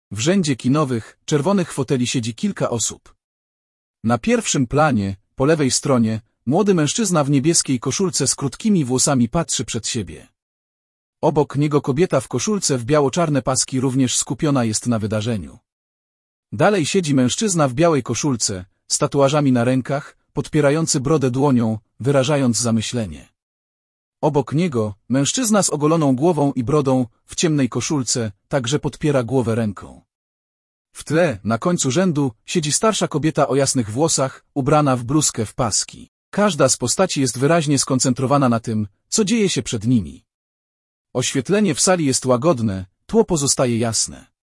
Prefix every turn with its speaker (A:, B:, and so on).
A: W rzędzie kinowych, czerwonych foteli siedzi kilka osób. Na pierwszym planie, po lewej stronie, młody mężczyzna w niebieskiej koszulce z krótkimi włosami patrzy przed siebie. Obok niego kobieta w koszulce w biało-czarne paski również skupiona jest na wydarzeniu. Dalej siedzi mężczyzna w białej koszulce, z tatuażami na rękach, podpierający brodę dłonią, wyrażając zamyślenie. Obok niego, mężczyzna z ogoloną głową i brodą, w ciemnej koszulce, także podpiera głowę ręką. W tle, na końcu rzędu, siedzi starsza kobieta o jasnych włosach, ubrana w bluzkę w paski. Każda z postaci jest wyraźnie skoncentrowana na tym, co dzieje się przed nimi. Oświetlenie w sali jest łagodne, tło pozostaje jasne.